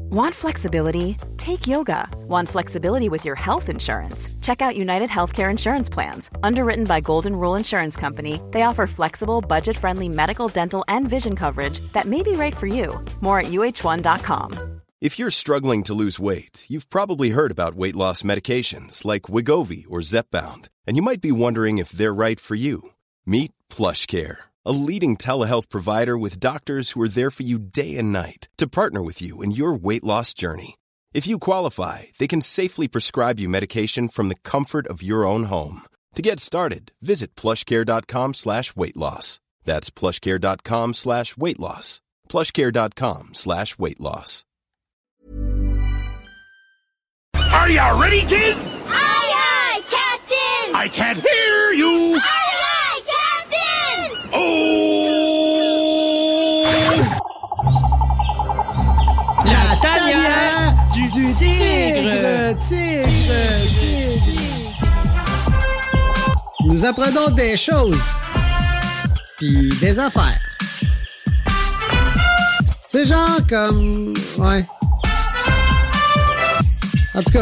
Want flexibility? Take yoga. Want flexibility with your health insurance? Check out United Healthcare Insurance Plans. Underwritten by Golden Rule Insurance Company, they offer flexible, budget-friendly medical, dental, and vision coverage that may be right for you. More at uh1.com. If you're struggling to lose weight, you've probably heard about weight loss medications like Wegovy or Zepbound, and you might be wondering if they're right for you. Meet PlushCare, a leading telehealth provider with doctors who are there for you day and night to partner with you in your weight loss journey. If you qualify, they can safely prescribe you medication from the comfort of your own home. To get started, visit plushcare.com/weightloss. That's plushcare.com/weightloss. plushcare.com/weightloss. Are you ready, kids? Aye, aye, Captain! I can't hear you! Aye, aye, Captain! Oh! La tanière du tigre. Nous apprenons des choses, puis des affaires. C'est genre comme... Ouais. En tout cas,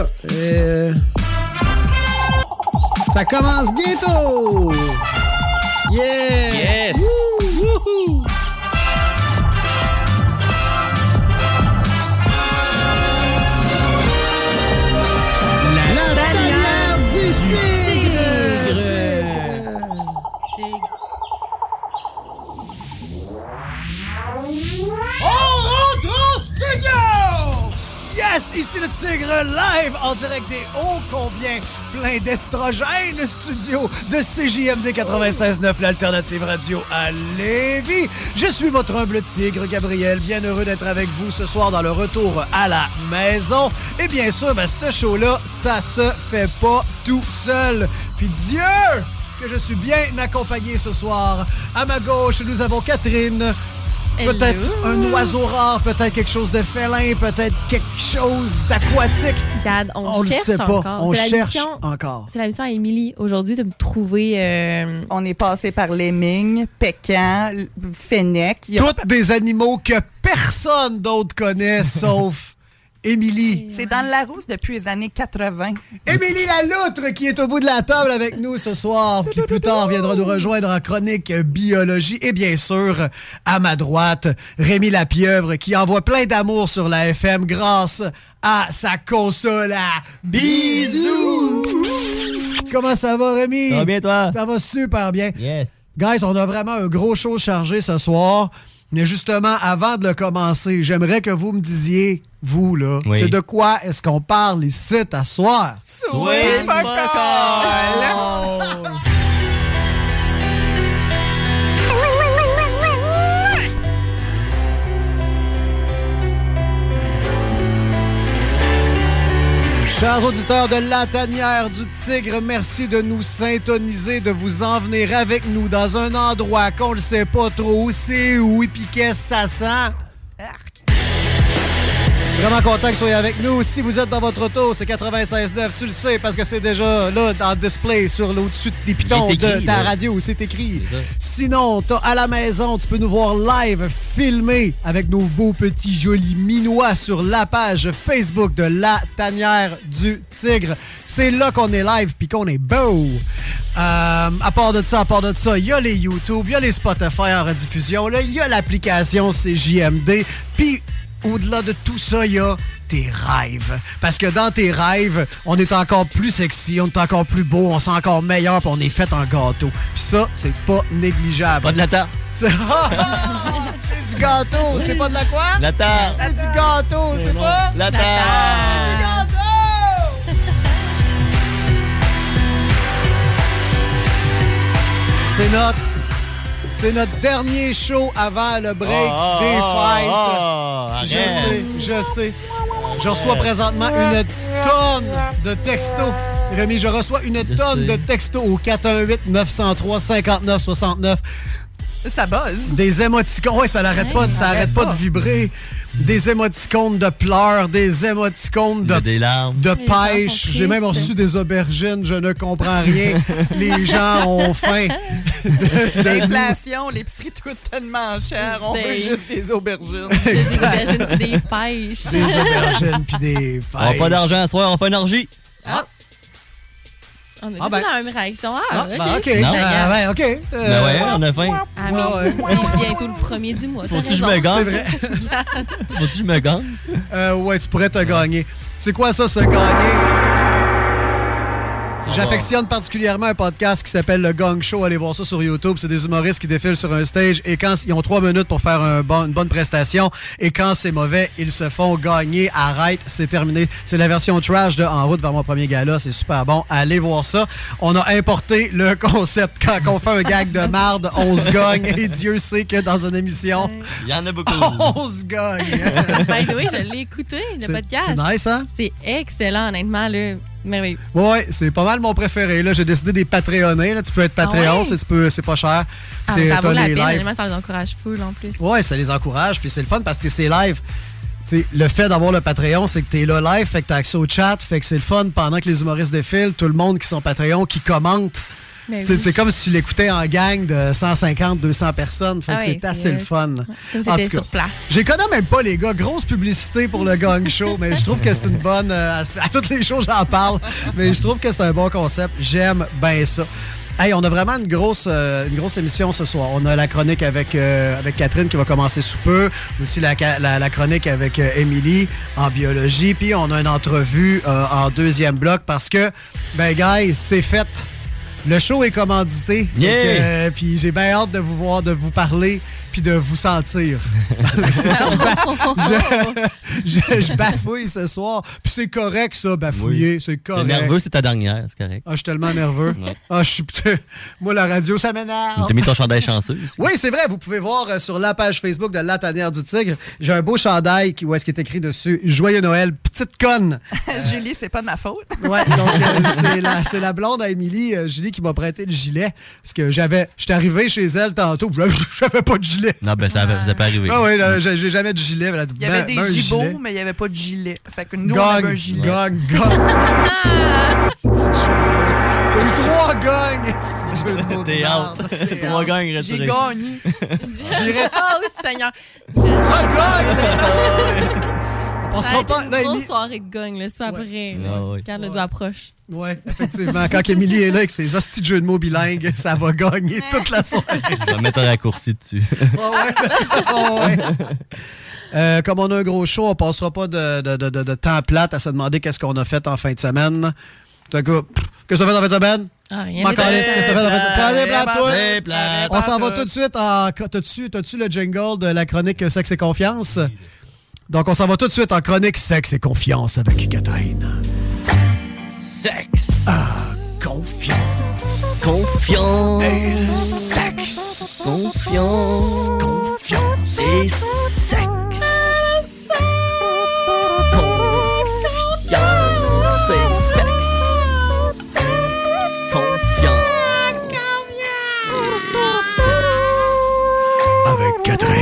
ça commence bientôt! Yeah! Yes! Wouhou! La tanière du tigre! On rentre au studio! Yes, ici le Tigre live en direct des ô combien plein d'estrogène studio de CJMD 96.9, l'alternative radio à Lévis. Je suis votre humble tigre, Gabriel, bien heureux d'être avec vous ce soir dans le retour à la maison. Et bien sûr, ce show-là, ça se fait pas tout seul. Puis Dieu que je suis bien accompagné ce soir. À ma gauche, nous avons Catherine. Peut-être un oiseau rare, peut-être quelque chose de félin, peut-être quelque chose d'aquatique. Regarde, on le cherche sait pas. encore. On C'est cherche mission, encore. C'est la mission à Émilie aujourd'hui de me trouver... On est passé par Lemming, Pécan, Fennec. Toutes des animaux que personne d'autre connaît, sauf Émilie. C'est dans le Larousse depuis les années 80. Émilie la loutre qui est au bout de la table avec nous ce soir, qui plus tard viendra nous rejoindre en chronique biologie. Et bien sûr, à ma droite, Rémi Lapieuvre qui envoie plein d'amour sur la FM grâce à sa console à bisous. Comment ça va, Rémi? Ça va bien, toi? Ça va super bien. Yes. Guys, on a vraiment un gros show chargé ce soir. Mais justement, avant de le commencer, j'aimerais que vous me disiez, vous, là, oui. C'est de quoi est-ce qu'on parle ici à soir? Sweet fuck all! Chers auditeurs de La Tanière du Tigre, merci de nous syntoniser, de vous en venir avec nous dans un endroit qu'on ne sait pas trop c'est où et puis qu'est-ce que ça sent. Vraiment content que vous soyez avec nous. Si vous êtes dans votre auto, c'est 96.9, tu le sais, parce que c'est déjà là dans le display sur l'au-dessus des pitons de ta radio, c'est écrit. Sinon, t'as à la maison, tu peux nous voir live, filmé avec nos beaux petits jolis minois sur la page Facebook de La Tanière du Tigre. C'est là qu'on est live puis qu'on est beau. À part de ça, il y a les YouTube, il y a les Spotify en rediffusion, il y a l'application CJMD, puis au-delà de tout ça, il y a tes rêves. Parce que dans tes rêves, on est encore plus sexy, on est encore plus beau, on sent encore meilleur, puis on est fait en gâteau. Puis ça, c'est pas négligeable. C'est pas de la tarte. C'est du gâteau. C'est pas de la quoi? La tarte. C'est du gâteau, c'est pas? La tarte. C'est du gâteau! C'est notre dernier show avant le break des fêtes. Je sais. Je reçois présentement une tonne de textos. Rémi, je reçois une tonne de textos au 418-903-5969. Ça buzz. Des émoticons, ouais, ça n'arrête pas de vibrer. des émoticônes de pleurs, des émoticônes des larmes, de pêche. J'ai même reçu des aubergines, je ne comprends rien. Les gens ont faim. L'inflation, l'épicerie coûte tellement cher, on veut juste des aubergines. Des aubergines puis des pêches. Des aubergines puis des pêches. On n'a pas d'argent à soir, on fait énergie. On a la même réaction. OK. Non. OK. Ben ouais, on a faim. Mais c'est bientôt le 1er du mois. Faut-tu que je me gagne? C'est vrai. Faut-tu que je me gagne? Ouais, tu pourrais te gagner. C'est quoi ça, se gagner? J'affectionne particulièrement un podcast qui s'appelle Le Gong Show. Allez voir ça sur YouTube. C'est des humoristes qui défilent sur un stage et quand ils ont 3 minutes pour faire une bonne prestation et quand c'est mauvais, ils se font gagner. Arrête, c'est terminé. C'est la version trash de En route vers mon premier gala. C'est super bon. Allez voir ça. On a importé le concept. Quand on fait un gag de marde, on se gagne. Et Dieu sait que dans une émission, il y en a beaucoup. On se gagne. By the way, je l'ai écouté, le podcast. C'est nice, hein? C'est excellent, honnêtement. Là. Merveilleux. Oui, c'est pas mal mon préféré. Là, j'ai décidé des Patreonnés. Là. Tu peux être Patreon, c'est pas cher. Ça vaut la peine, honnêtement, ça les encourage full en plus. Oui, ça les encourage, puis c'est le fun parce que c'est live. T'sais, le fait d'avoir le Patreon, c'est que t'es là live, fait que t'as accès au chat, fait que c'est le fun pendant que les humoristes défilent, tout le monde qui sont Patreon, qui commente. Oui. C'est comme si tu l'écoutais en gang de 150, 200 personnes. Fait que c'est assez le fun. Comme si t'étais sur place. Je les connais même pas, les gars. Grosse publicité pour le Gong Show, mais je trouve que c'est une bonne... à toutes les shows, j'en parle, mais je trouve que c'est un bon concept. J'aime bien ça. Hey, on a vraiment une grosse émission ce soir. On a la chronique avec Catherine qui va commencer sous peu. Aussi la chronique avec Émilie en biologie. Puis on a une entrevue en deuxième bloc parce que, ben, guys, c'est fait. Le show est commandité. Yeah. Puis j'ai bien hâte de vous voir, de vous parler, puis de vous sentir. je bafouille ce soir. Puis c'est correct, ça, bafouiller. Oui. C'est correct. T'es nerveux, c'est ta dernière, c'est correct. Ah, je suis tellement nerveux. Ouais. Moi, la radio, ça m'énerve. T'as mis ton chandail chanceux aussi. Oui, c'est vrai. Vous pouvez voir sur la page Facebook de La Tanière du Tigre. J'ai un beau chandail où est-ce qu'il est écrit dessus « Joyeux Noël, petite conne ». Julie, c'est pas de ma faute. Ouais, donc c'est la blonde à Émilie, Julie, qui m'a prêté le gilet. Parce que j'étais arrivé chez elle tantôt, j'avais pas de gilet. Non, ben ça n'a pas arrivé. Ah oui, j'ai jamais de gilet. Il y avait des gibots, mais il n'y avait pas de gilet. Fait que nous, on avait un gilet. T'as eu 3 gagnes. T'es out. 3 gagnes retirés. J'ai gagné. Oh, Seigneur. 3 gagnes. On passera pas. Une grosse soirée de gagne, là, c'est après. Quand le doigt proche. Oui, effectivement. Quand Émilie est là avec ses hosties de jeux de mots bilingues, ça va gagner toute la soirée. On va mettre un raccourci dessus. Comme on a un gros show, on passera pas de temps plate à se demander qu'est-ce qu'on a fait en fin de semaine. Qu'est-ce que tu as fait en fin de semaine? Rien. On s'en va tout de suite en... T'as-tu le jingle de la chronique Sexe et Confiance? Donc, on s'en va tout de suite en chronique Sexe et Confiance avec Catherine. Sexe. Confiance. Confiance. Et le sexe. Confiance. Confiance. Et sexe. Confiance et sexe. Confiance et sexe. Avec Catherine.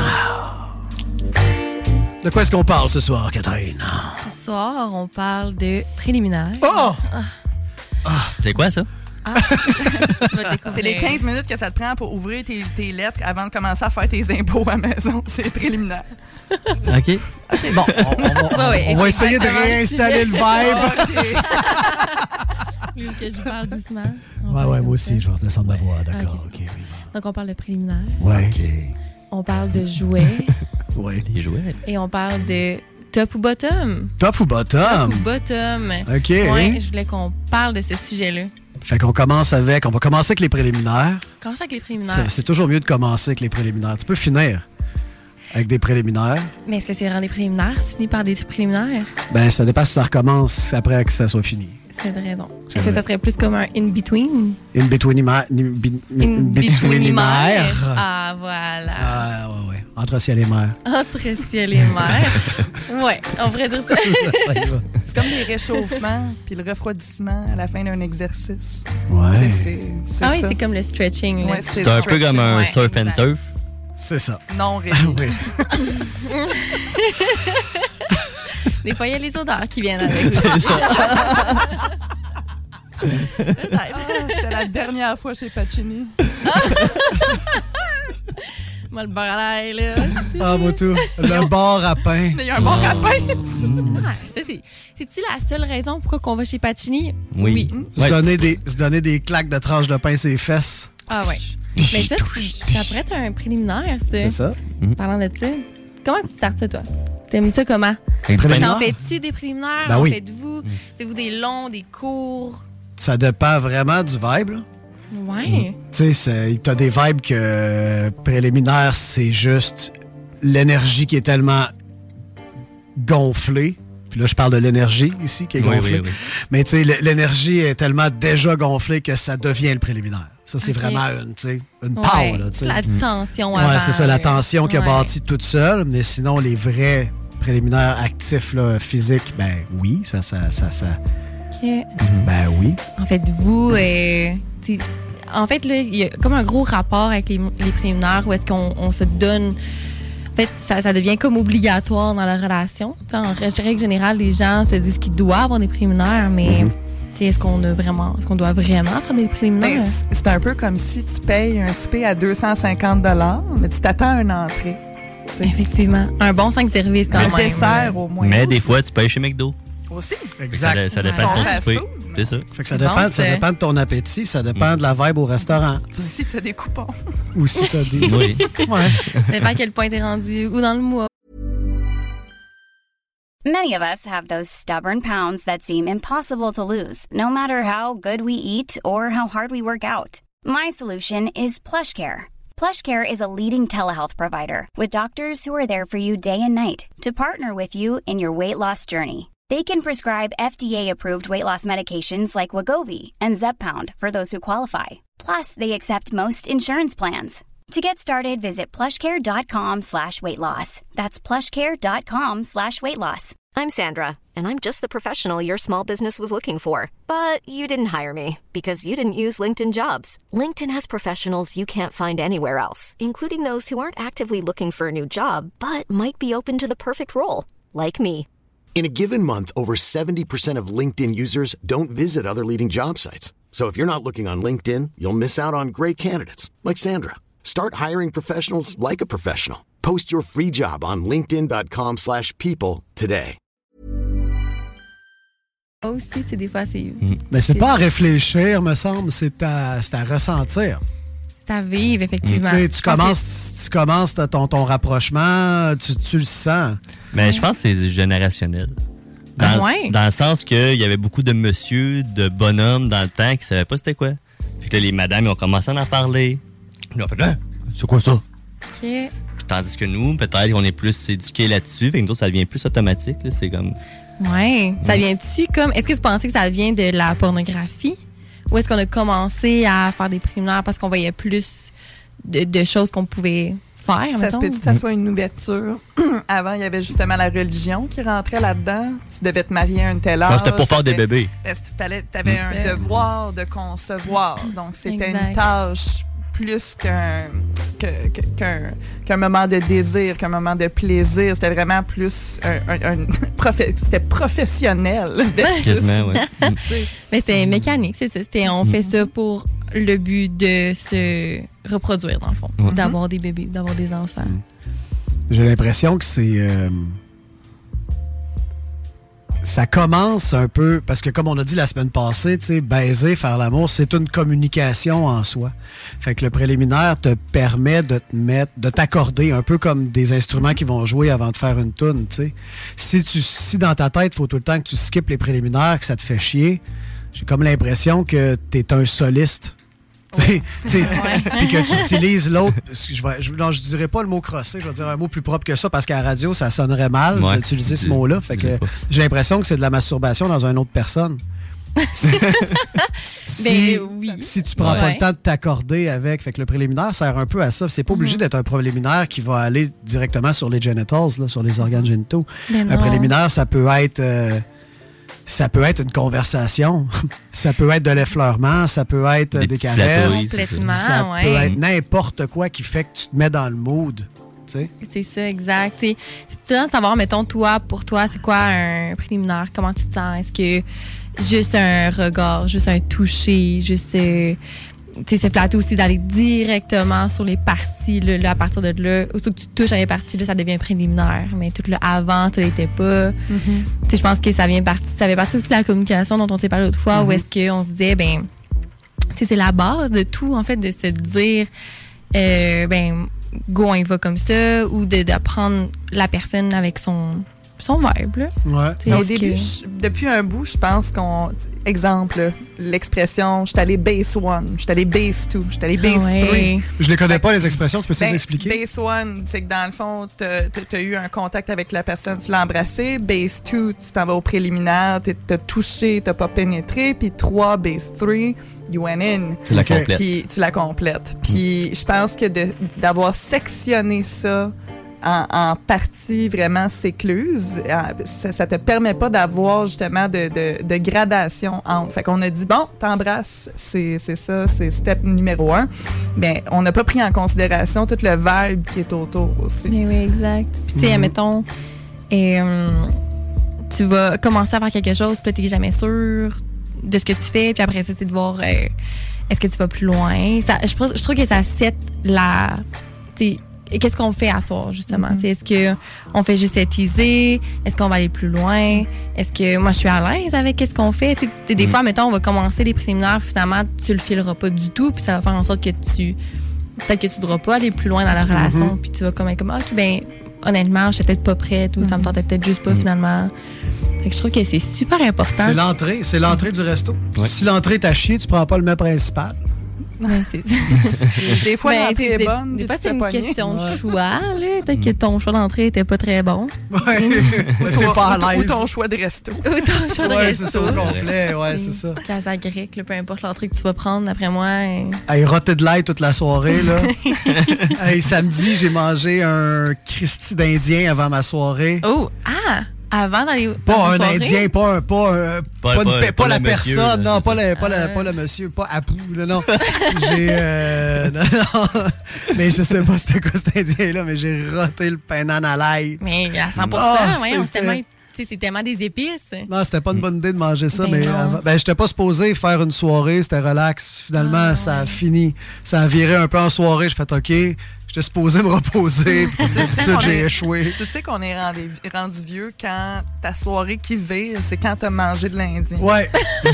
De quoi est-ce qu'on parle ce soir, Catherine? Ce soir, on parle de préliminaires. Oh! C'est quoi, ça? C'est les 15 minutes que ça te prend pour ouvrir tes lettres avant de commencer à faire tes impôts à la maison. C'est préliminaire. OK. Bon, on va essayer de réinstaller le vibe. Lui, que je parle doucement. Ouais, moi aussi, je vais redescendre ma voix, d'accord. Okay. Donc, on parle de préliminaires. Ouais. On parle de jouets. Ouais. Les jouets. Et on parle de top ou bottom. Top ou bottom? Top ou bottom. OK. Ouais, je voulais qu'on parle de ce sujet-là. Fait qu'on commence avec... On va commencer avec les préliminaires. Commence avec les préliminaires. C'est toujours mieux de commencer avec les préliminaires. Tu peux finir avec des préliminaires. Mais est-ce que c'est vraiment des préliminaires, fini par des préliminaires? Ben, ça dépend si ça recommence après que ça soit fini. C'est de raison. Est-ce que ça serait plus comme un in-between? In-betweenimère. Ah, voilà. Ah, ouais. Entre ciel et mer. Entre ciel et mer. Ouais, on pourrait dire ça. C'est comme les réchauffements puis le refroidissement à la fin d'un exercice. Ouais. C'est ah oui, ça. c'est comme le stretching. Ouais, c'est un peu comme un surf and turf. C'est ça. Non, Rémi. Oui. Des fois, il y a les odeurs qui viennent avec. C'était la dernière fois chez Pacini. Moi, le beurre à l'ail, là. Ah, moi, tout. Le bar à pain. Il y a un bon rapin. C'est-tu la seule raison pourquoi on va chez Pacini? Oui. Se donner des claques de tranches de pain ses fesses. Ah ouais. Mais ça, ça pourrait être un préliminaire, ça. C'est ça. Parlant de ça, comment tu startes ça, toi? T'aimes ça comment? T'en fais-tu des préliminaires? Ben oui. Faites-vous Faites-vous des longs, des courts? Ça dépend vraiment du vibe, là. Ouais. Tu sais, t'as des vibes que préliminaires, c'est juste l'énergie qui est tellement gonflée. Puis là, je parle de l'énergie ici qui est gonflée. Oui. Mais tu sais, l'énergie est tellement déjà gonflée que ça devient le préliminaire. Ça, c'est vraiment une power, là, tu sais. La tension avant. Ouais, c'est ça, la tension qui a bâti toute seule. Mais sinon, les vrais préliminaires actifs, là, physiques, ben oui, ça. Okay. Ben oui. En fait, en fait, là, il y a comme un gros rapport avec les préliminaires où est-ce qu'on se donne. En fait, ça devient comme obligatoire dans la relation. T'sais, en règle générale, les gens se disent qu'ils doivent avoir des préliminaires, mais est-ce qu'on doit vraiment faire des préliminaires? C'est un peu comme si tu payes un souper à 250 $, mais tu t'attends à une entrée. T'sais. Effectivement. Un bon 5 services quand même. Un dessert au moins. Mais des fois, tu payes chez McDo. Aussi. Exact. Ça dépend de ton souper. C'est ça. Fait que ça dépend de ton appétit, ça dépend de la vibe au restaurant. Si t'as des coupons. Ou si t'as des... Oui. Ouais. Ça dépend à quel point t'es rendu ou dans le mois. Many of us have those stubborn pounds that seem impossible to lose, no matter how good we eat or how hard we work out. My solution is PlushCare. PlushCare is a leading telehealth provider with doctors who are there for you day and night to partner with you in your weight loss journey. They can prescribe FDA-approved weight loss medications like Wegovy and Zepbound for those who qualify. Plus, they accept most insurance plans. To get started, visit plushcare.com/weightloss. That's plushcare.com/weightloss. I'm Sandra, and I'm just the professional your small business was looking for. But you didn't hire me because you didn't use LinkedIn Jobs. LinkedIn has professionals you can't find anywhere else, including those who aren't actively looking for a new job, but might be open to the perfect role, like me. In a given month, over 70% of LinkedIn users don't visit other leading job sites. So if you're not looking on LinkedIn, you'll miss out on great candidates like Sandra. Start hiring professionals like a professional. Post your free job on linkedin.com/people today. Aussi, des fois, c'est... Mais c'est pas à réfléchir, me semble, c'est à ressentir. C'est à vivre, effectivement. Tu commences ton rapprochement, tu le sens. Mais je pense que c'est générationnel. Dans le sens qu'il y avait beaucoup de monsieur, de bonhommes dans le temps qui savaient pas c'était quoi. Fait que là, les madames, ils ont commencé à en parler. Puis là, on fait, c'est quoi ça? Okay. Tandis que nous, peut-être, on est plus éduqués là-dessus. Fait que nous, ça devient plus automatique. Là. C'est comme... Ouais. Ça vient-tu comme... Est-ce que vous pensez que ça vient de la pornographie? Ou est-ce qu'on a commencé à faire des préliminaires parce qu'on voyait plus de choses qu'on pouvait faire? Ça se peut-tu que ça soit une ouverture? Avant, il y avait justement la religion qui rentrait là-dedans. Tu devais te marier à une telle âge. C'était pour faire des bébés. Tu avais un devoir de concevoir. Donc, c'était une tâche plus qu'un moment de désir, qu'un moment de plaisir. C'était vraiment plus c'était professionnel. Quasiment, oui. Mais c'est mécanique, c'est ça. On fait ça pour le but de se reproduire, dans le fond. D'avoir des bébés, d'avoir des enfants. J'ai l'impression que c'est... ça commence un peu, parce que comme on a dit la semaine passée, tu sais, baiser, faire l'amour, c'est une communication en soi. Fait que le préliminaire te permet de t'accorder un peu comme des instruments qui vont jouer avant de faire une toune, tu sais. Si dans ta tête, il faut tout le temps que tu skippes les préliminaires, que ça te fait chier, j'ai comme l'impression que t'es un soliste. Puis que tu utilises l'autre. Je dirais pas le mot crosser, je vais dire un mot plus propre que ça parce qu'à la radio, ça sonnerait mal d'utiliser ce mot-là. Fait que j'ai l'impression que c'est de la masturbation dans une autre personne. Si tu prends pas le temps de t'accorder avec. Fait que le préliminaire sert un peu à ça. C'est pas obligé d'être un préliminaire qui va aller directement sur les genitals, là, sur les organes génitaux. Un préliminaire, ça peut être. ça peut être une conversation, ça peut être de l'effleurement, ça peut être des caresses, complètement, ça peut être n'importe quoi qui fait que tu te mets dans le mood. T'sais. C'est ça, exact. T'sais, si tu veux savoir, mettons, pour toi, c'est quoi un préliminaire? Comment tu te sens? Est-ce que juste un regard, juste un toucher, juste... se flatter aussi d'aller directement sur les parties. Là, à partir de là, aussitôt que tu touches à les parties, là, ça devient préliminaire. Mais tout le avant, ça l'était pas. Je pense que ça fait partie aussi de la communication dont on s'est parlé l'autre fois, où est-ce qu'on se disait, c'est la base de tout, en fait, de se dire, go, on y va comme ça, ou de prendre la personne avec son vibe, là. Ouais. Au début, depuis un bout, je pense exemple, l'expression « je suis allé base 1 »,« je suis allé base 2 »,« je suis allé base 3 ». Je les connais pas, les expressions. Tu peux les expliquer? Base 1, c'est que dans le fond, t'as eu un contact avec la personne, tu l'as embrassé. Base 2, tu t'en vas au préliminaire, t'as touché, t'as pas pénétré. Puis 3, base 3, you went in. Tu la complètes. Puis tu la complètes. Puis je pense que d'avoir sectionné ça en partie vraiment s'écluse, ça te permet pas d'avoir justement de gradation entre. Fait qu'on a dit, bon, t'embrasses, c'est ça, c'est step numéro 1. Mais on n'a pas pris en considération tout le vibe qui est autour aussi. Mais oui, exact. Puis tu sais, admettons, tu vas commencer à faire quelque chose, puis là, t'es jamais sûr de ce que tu fais, puis après ça, c'est de voir est-ce que tu vas plus loin. Je trouve que ça set la... Et qu'est-ce qu'on fait à soir, justement? Est-ce qu'on fait juste teaser? Est-ce qu'on va aller plus loin? Est-ce que moi, je suis à l'aise avec qu'est-ce qu'on fait? Des fois, mettons, on va commencer les préliminaires, finalement, tu le fileras pas du tout, puis ça va faire en sorte que peut-être que tu ne devras pas aller plus loin dans la relation, puis tu vas comme être comme, OK, honnêtement, je suis peut-être pas prête, ou ça me tentait peut-être juste pas, finalement. Fait que je trouve que c'est super important. C'est l'entrée du resto. Ouais. Si l'entrée t'a chié, tu prends pas le mets principal. Ouais, c'est ça. Des fois, l'entrée est bonne. Des fois, c'est une question de choix. Peut-être que ton choix d'entrée n'était pas très bon. Ouais. T'es pas à l'aise. Ou ton choix de resto. Ou ton choix de resto. C'est ça au complet. Ouais, c'est ça. Casa grecque, peu importe l'entrée que tu vas prendre, d'après moi. Hey, roté de l'ail toute la soirée, là. Hey, samedi, j'ai mangé un Christy d'Indien avant ma soirée. Oh, avant d'aller. Pas un Indien, pas la personne, non, pas le monsieur, pas Apu, non. Non, mais je sais pas c'était quoi cet Indien-là, mais j'ai roté le painan à l'ail. Mais à 100%, c'est tellement des épices. Non, c'était pas une bonne idée de manger ça, mais j'étais pas supposé faire une soirée, c'était relax. Finalement, ça a fini. Ça a viré un peu en soirée. J'ai fait OK. J'étais supposé me reposer, puis j'ai échoué. Tu sais qu'on est rendu vieux quand ta soirée qui vire, c'est quand t'as mangé de l'Indien. Ouais.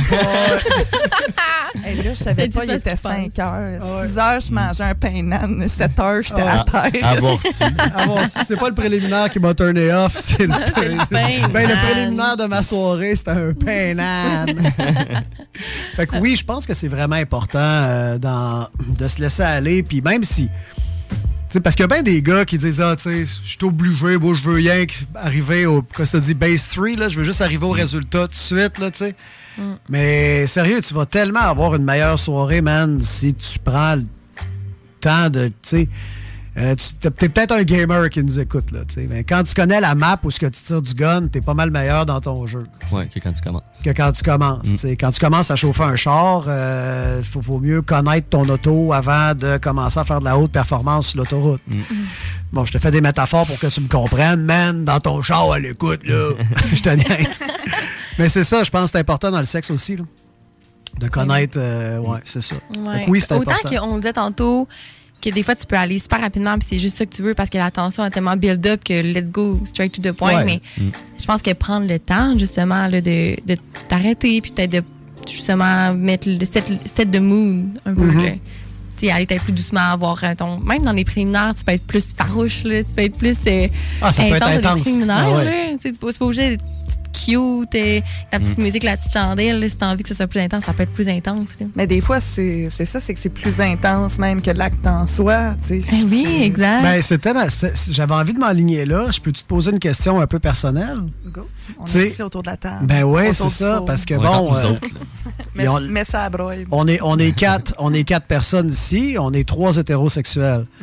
Et là, je savais pas, il était 5 heures. 6 heures, je mangeais un pain nan. 7 heures, j'étais à terre. Avoir su. C'est pas le préliminaire qui m'a turné off, c'est le préliminaire de ma soirée, c'était un pain nan. Fait que oui, je pense que c'est vraiment important de se laisser aller, puis même si... T'sais, parce qu'il y a bien des gars qui disent je suis obligé, moi je veux rien arriver au, comme tu as dit, base 3, là, je veux juste arriver au résultat tout de suite, là, tu sais. Mais sérieux, tu vas tellement avoir une meilleure soirée, man, si tu prends le temps de, t'es peut-être un gamer qui nous écoute, là, mais quand tu connais la map où ce que tu tires du gun, t'es pas mal meilleur dans ton jeu. Oui, que quand tu commences. Quand tu commences à chauffer un char, faut mieux connaître ton auto avant de commencer à faire de la haute performance sur l'autoroute. Bon, je te fais des métaphores pour que tu me comprennes. Man, dans ton char, à l'écoute, là, je te niaise. Mais c'est ça, je pense que c'est important dans le sexe aussi, là, de connaître... c'est ça. Ouais. Oui, c'est important. Autant qu'on disait tantôt... que des fois, tu peux aller super rapidement puis c'est juste ça que tu veux parce que la tension est tellement build-up que let's go straight to the point. Ouais. Mais je pense que prendre le temps, justement, là, de t'arrêter puis peut-être de, justement, mettre le set de mood un peu. Tu sais, aller peut-être plus doucement, avoir même dans les préliminaires, tu peux être plus farouche, là, tu peux être plus ça peut être intense. Dans les préliminaires, là. Tu sais, pas obligé d'être cute, la petite musique, la petite chandelle, là, si t'as envie que ce soit plus intense, ça peut être plus intense. Là. Mais des fois, c'est ça, c'est que c'est plus intense même que l'acte en soi. Oui, exact. J'avais envie de m'aligner là. Je peux-tu te poser une question un peu personnelle? Go. On est ici autour de la table. Ben oui, c'est ça, parce que mais ça broye. On est quatre personnes ici, on est 3 hétérosexuels.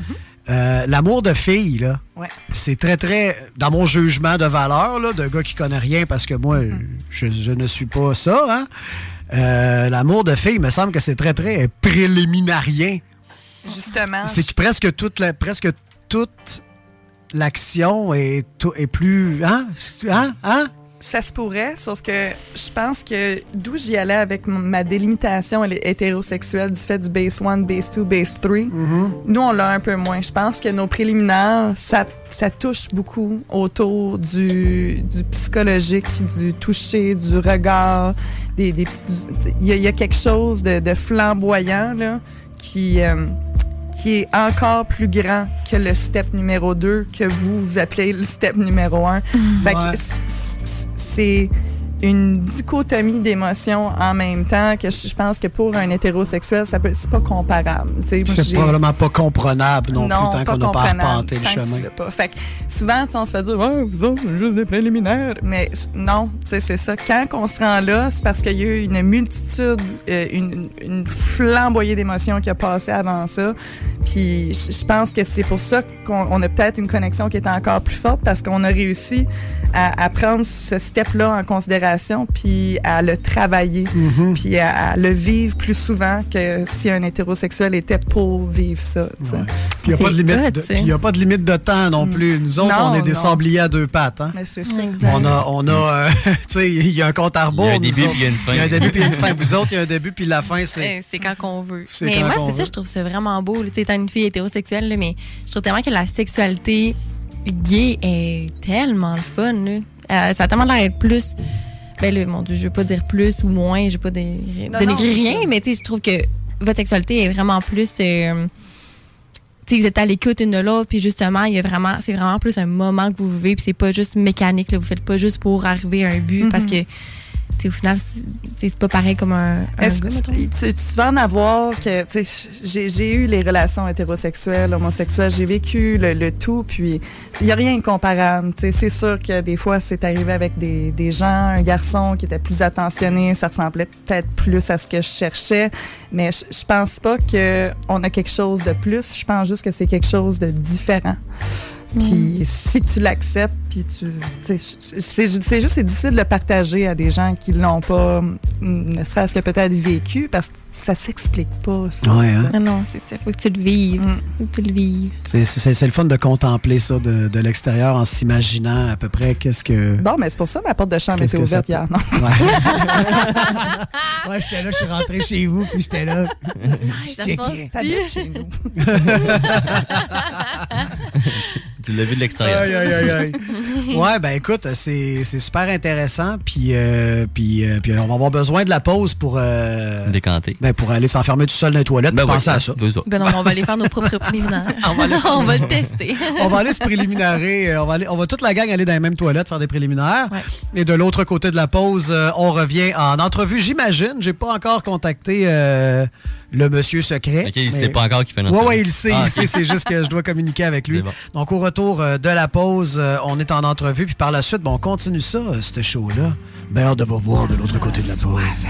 l'amour de fille, là, c'est très, très, dans mon jugement de valeur, là, de gars qui connaît rien, parce que moi, je ne suis pas ça, hein. L'amour de fille, il me semble que c'est très, très préliminarien. Justement. C'est que presque toute l'action est plus... Hein? Ça se pourrait, sauf que je pense que d'où j'y allais avec ma délimitation hétérosexuelle du fait du base 1, base 2, base 3, nous, on l'a un peu moins. Je pense que nos préliminaires, ça touche beaucoup autour du psychologique, du toucher, du regard. Il y a quelque chose de flamboyant là, qui est encore plus grand que le step numéro 2 que vous appelez le step numéro 1. Fait que c'est une dichotomie d'émotions en même temps que je pense que pour un hétérosexuel, c'est pas comparable. C'est probablement pas comprenable non plus tant qu'on n'a pas arpenté le chemin. Fait que souvent, on se fait dire « vous autres, c'est juste des préliminaires ». Mais non, c'est ça. Quand on se rend là, c'est parce qu'il y a eu une multitude, une flamboyée d'émotions qui a passé avant ça. Puis je pense que c'est pour ça qu'on a peut-être une connexion qui est encore plus forte parce qu'on a réussi à prendre ce step-là en considération puis à le travailler, puis à le vivre plus souvent que si un hétérosexuel était pour vivre ça. Ouais. Puis il n'y a pas de limite de temps non plus. Nous autres, on est des sabliers à deux pattes. Hein? Mais c'est ça. On a tu sais, il y a un compte à rebours. Il y a un début puis il y a une fin. Il y a un début puis une fin. Vous autres, il y a un début puis la fin, c'est quand qu'on veut. Mais moi, c'est ça, je trouve ça vraiment beau. Tu sais, étant une fille hétérosexuelle, là, mais je trouve tellement que la sexualité gay est tellement le fun. Là. Ça a tellement l'air d'être plus... Ben là, mon Dieu, je veux pas dire plus ou moins, je veux pas dénigrer rien, mais tu sais, je trouve que votre sexualité est vraiment plus... tu sais, vous êtes à l'écoute une de l'autre, puis justement, c'est vraiment plus un moment que vous vivez, puis c'est pas juste mécanique, là, vous faites pas juste pour arriver à un but, parce que au final, c'est pas pareil comme un gars, tu vas en avoir que... J'ai eu les relations hétérosexuelles, homosexuelles, j'ai vécu le tout, puis il n'y a rien de comparable. C'est sûr que des fois, c'est arrivé avec des gens, un garçon qui était plus attentionné, ça ressemblait peut-être plus à ce que je cherchais, mais je pense pas qu'on a quelque chose de plus, je pense juste que c'est quelque chose de différent. Puis si tu l'acceptes, puis c'est difficile de le partager à des gens qui l'ont pas, ne serait-ce que peut-être vécu, parce que ça s'explique pas. Ça, ouais, hein? Non, c'est ça. Faut que tu le vives. Faut que tu le vives. C'est le fun de contempler ça de l'extérieur en s'imaginant à peu près qu'est-ce que... Bon, mais c'est pour ça que ma porte de chambre était ouverte hier, non? Ouais, j'étais là, je suis rentré chez vous, puis j'étais là. Je checkais. T'habites chez nous. Tu l'as vu de l'extérieur. Aïe. Ouais, ben écoute, c'est super intéressant. Puis on va avoir besoin de la pause pour... décanter. Ben pour aller s'enfermer tout seul dans les toilettes et penser à ça. Ben non, on va aller faire nos propres préliminaires. On va le tester. On va aller se préliminarer. On va toute la gang aller dans les mêmes toilettes faire des préliminaires. Ouais. Et de l'autre côté de la pause, on revient en entrevue, j'imagine. J'ai pas encore contacté le monsieur secret. OK, il sait pas encore qu'il fait notre Ouais, il sait. C'est juste que je dois communiquer avec lui. Bon. Donc, au retour de la pause, on est en entrevue. Puis par la suite, on continue ça, ce show-là. Ben, hâte de vous voir de l'autre côté de la pause.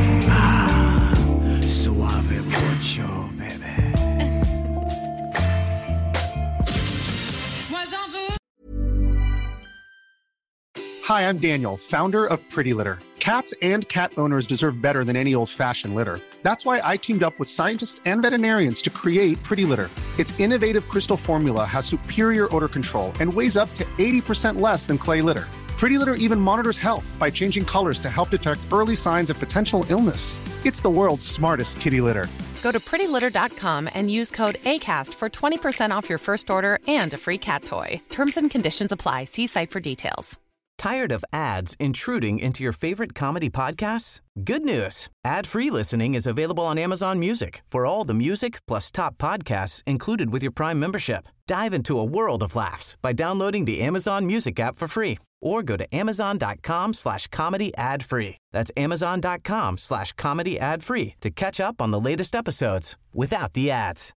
Suave mucho, bébé. Moi, j'en veux. Hi, I'm Daniel, founder of Pretty Litter. Cats and cat owners deserve better than any old-fashioned litter. That's why I teamed up with scientists and veterinarians to create Pretty Litter. Its innovative crystal formula has superior odor control and weighs up to 80% less than clay litter. Pretty Litter even monitors health by changing colors to help detect early signs of potential illness. It's the world's smartest kitty litter. Go to prettylitter.com and use code ACAST for 20% off your first order and a free cat toy. Terms and conditions apply. See site for details. Tired of ads intruding into your favorite comedy podcasts? Good news. Ad-free listening is available on Amazon Music for all the music plus top podcasts included with your Prime membership. Dive into a world of laughs by downloading the Amazon Music app for free or go to amazon.com/comedy ad-free. That's amazon.com/comedy ad-free to catch up on the latest episodes without the ads.